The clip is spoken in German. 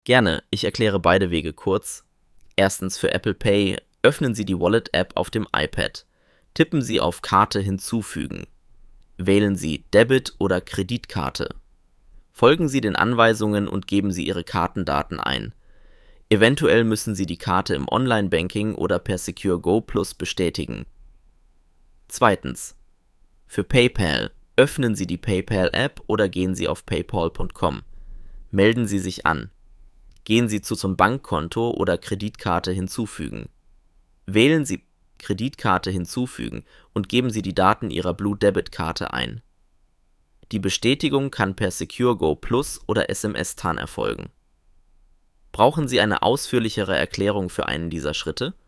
Gerne, ich erkläre beide Wege kurz. Erstens für Apple Pay, öffnen Sie die Wallet-App auf dem iPad. Tippen Sie auf Karte hinzufügen. Wählen Sie Debit oder Kreditkarte. Folgen Sie den Anweisungen und geben Sie Ihre Kartendaten ein. Eventuell müssen Sie die Karte im Online-Banking oder per Secure Go Plus bestätigen. Zweitens. Für PayPal, öffnen Sie die PayPal-App oder gehen Sie auf paypal.com. Melden Sie sich an. Gehen Sie zum Bankkonto oder Kreditkarte hinzufügen. Wählen Sie Kreditkarte hinzufügen und geben Sie die Daten Ihrer Blue Debit Karte ein. Die Bestätigung kann per Secure Go Plus oder SMS-TAN erfolgen. Brauchen Sie eine ausführlichere Erklärung für einen dieser Schritte?